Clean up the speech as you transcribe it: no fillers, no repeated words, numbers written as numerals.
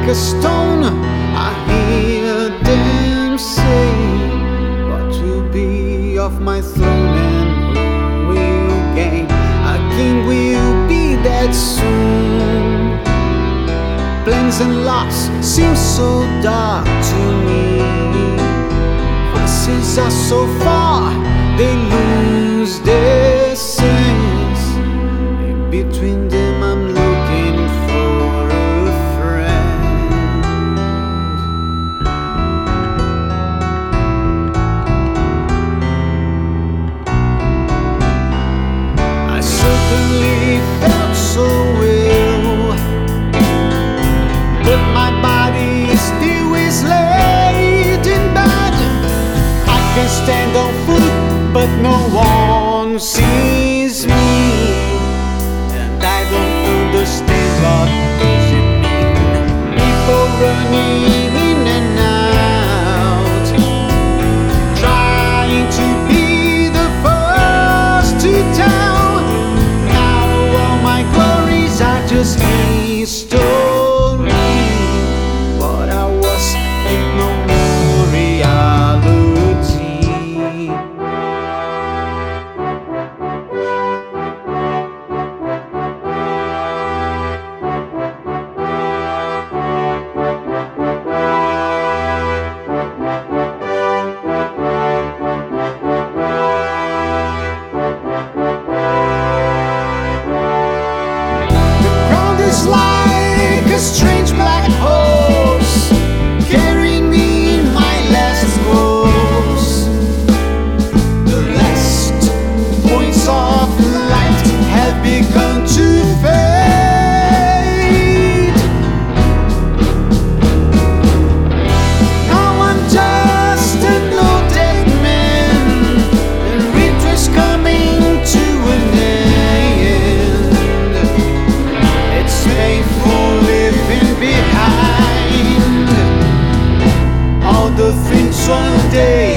a stone. I hear them say, what will be of my throne and who will gain? A king will be that soon. Plans and loss seem so dark to me. Voices are so far, they lose their sense. In between them I'm looking for a friend. I certainly felt so ill, but my body still is laid in bed. I can stand on foot, but no one sees me, and I don't understand what does it mean. People running in and out, trying to be the first to tell. Now all my glories are just history. What I was ain't no more reality. It's like a strange black horse carrying me in my last course. The last points of light have begun to fade. Now I'm just an old dead man, and winter's coming to an end. It's painful living behind all the things one day